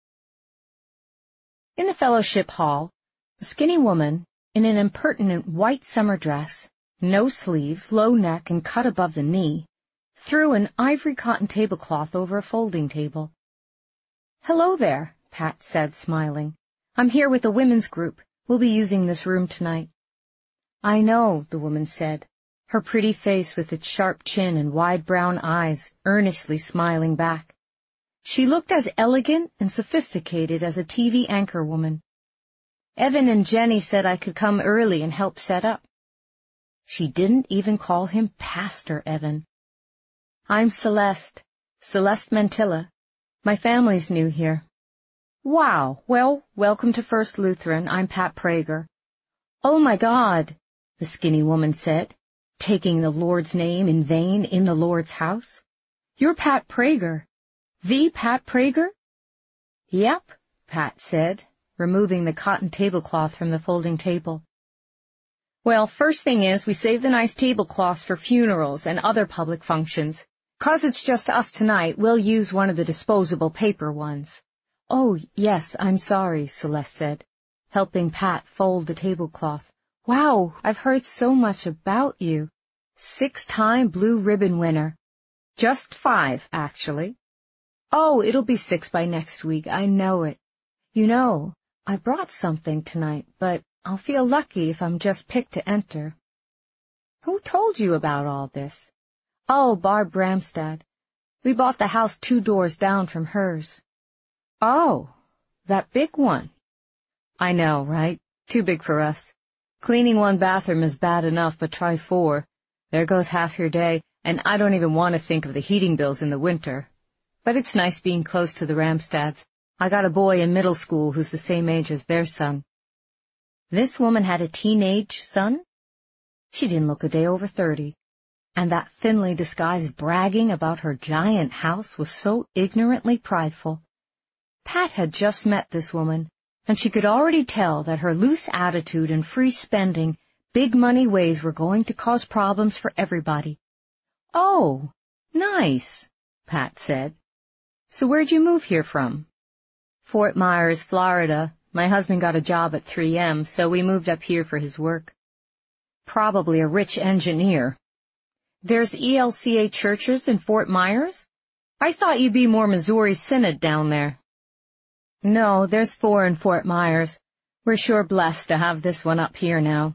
In the fellowship hall, a skinny woman, in an impertinent white summer dress, no sleeves, low neck, and cut above the knee, threw an ivory cotton tablecloth over a folding table. "Hello there," Pat said, smiling. "I'm here with the women's group. We'll be using this room tonight." "I know," the woman said, her pretty face with its sharp chin and wide brown eyes earnestly smiling back. She looked as elegant and sophisticated as a T V anchor woman. "Evan and Jenny said I could come early and help set up." She didn't even call him Pastor Evan. I'm Celeste, Celeste Mantilla. My family's new here. Wow, well, welcome to First Lutheran. I'm Pat Prager. Oh my God, the skinny woman said, taking the Lord's name in vain in the Lord's house. You're Pat Prager. The Pat Prager? Yep, Pat said, removing the cotton tablecloth from the folding table. Well, first thing is we save the nice tablecloths for funerals and other public functions. 'Cause it's just us tonight, we'll use one of the disposable paper ones. Oh, yes, I'm sorry, Celeste said, helping Pat fold the tablecloth. Wow, I've heard so much about you. Six-time blue ribbon winner. Just five, actually. Oh, it'll be six by next week, I know it. You know, I brought something tonight, but I'll feel lucky if I'm just picked to enter. Who told you about all this? Oh, Barb Bramstad. We bought the house two doors down from hers. Oh, that big one. I know, right? Too big for us. Cleaning one bathroom is bad enough, but try four. There goes half your day, and I don't even want to think of the heating bills in the winter. But it's nice being close to the Ramstads. I got a boy in middle school who's the same age as their son. This woman had a teenage son? She didn't look a day over thirty. And that thinly disguised bragging about her giant house was so ignorantly prideful. Pat had just met this woman, and she could already tell that her loose attitude and free spending, big money ways were going to cause problems for everybody. Oh, nice, Pat said. So where'd you move here from? Fort Myers, Florida. My husband got a job at three M, so we moved up here for his work. Probably a rich engineer. There's E L C A churches in Fort Myers? I thought you'd be more Missouri Synod down there. No, there's four in Fort Myers. We're sure blessed to have this one up here now.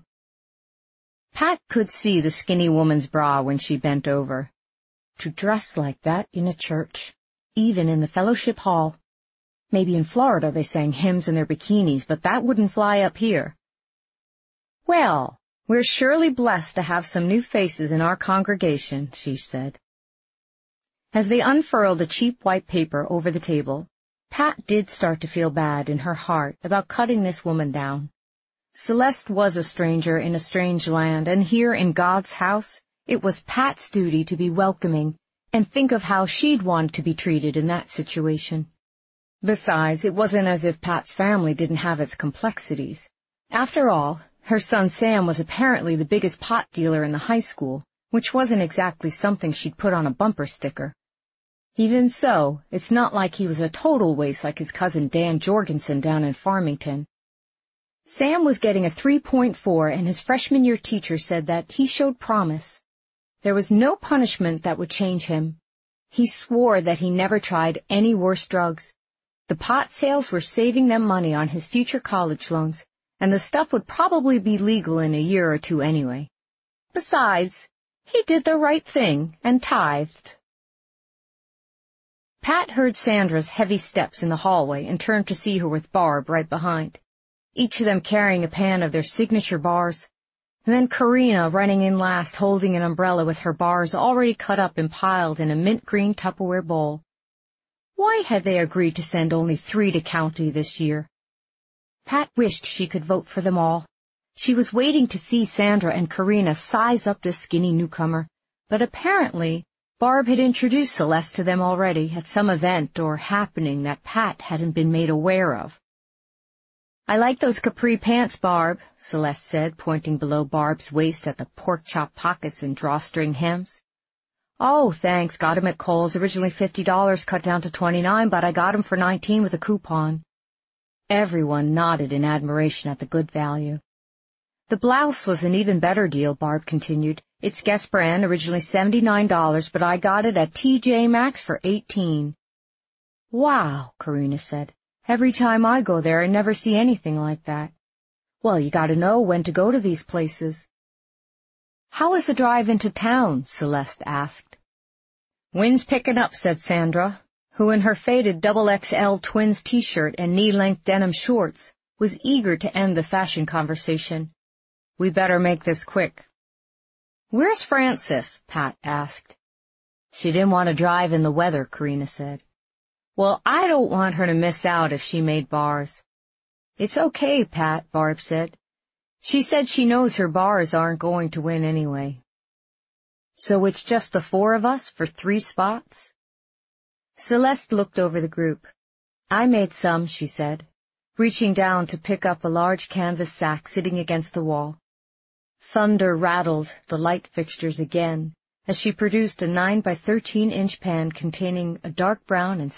Pat could see the skinny woman's brow when she bent over. To dress like that in a church, even in the fellowship hall. Maybe in Florida they sang hymns in their bikinis, but that wouldn't fly up here. Well, we're surely blessed to have some new faces in our congregation, she said. As they unfurled a cheap white paper over the table, Pat did start to feel bad in her heart about cutting this woman down. Celeste was a stranger in a strange land, and here in God's house, it was Pat's duty to be welcoming and think of how she'd want to be treated in that situation. Besides, it wasn't as if Pat's family didn't have its complexities. After all, her son Sam was apparently the biggest pot dealer in the high school, which wasn't exactly something she'd put on a bumper sticker. Even so, it's not like he was a total waste like his cousin Dan Jorgensen down in Farmington. Sam was getting a three point four, and his freshman year teacher said that he showed promise. There was no punishment that would change him. He swore that he never tried any worse drugs. The pot sales were saving them money on his future college loans, and the stuff would probably be legal in a year or two anyway. Besides, he did the right thing and tithed. Pat heard Sandra's heavy steps in the hallway and turned to see her with Barb right behind, each of them carrying a pan of their signature bars, and then Karina running in last holding an umbrella with her bars already cut up and piled in a mint-green Tupperware bowl. Why had they agreed to send only three to county this year? Pat wished she could vote for them all. She was waiting to see Sandra and Karina size up this skinny newcomer, but apparently Barb had introduced Celeste to them already at some event or happening that Pat hadn't been made aware of. I like those capri pants, Barb, Celeste said, pointing below Barb's waist at the pork-chop pockets and drawstring hems. Oh, thanks, got 'em at Kohl's, originally fifty dollars, cut down to twenty-nine, but I got 'em for nineteen with a coupon. Everyone nodded in admiration at the good value. The blouse was an even better deal, Barb continued. It's Guess brand, originally seventy-nine dollars, but I got it at T J Maxx for eighteen. Wow, Karina said. Every time I go there, I never see anything like that. Well, you gotta know when to go to these places. How was the drive into town? Celeste asked. Wind's picking up, said Sandra, who in her faded double X L twins t-shirt and knee-length denim shorts was eager to end the fashion conversation. We better make this quick. "Where's Frances?" Pat asked. "She didn't want to drive in the weather," Karina said. "Well, I don't want her to miss out if she made bars." "It's okay, Pat," Barb said. "She said she knows her bars aren't going to win anyway." "So it's just the four of us for three spots?" Celeste looked over the group. "I made some," she said, reaching down to pick up a large canvas sack sitting against the wall. Thunder rattled the light fixtures again as she produced a nine by thirteen inch pan containing a dark brown and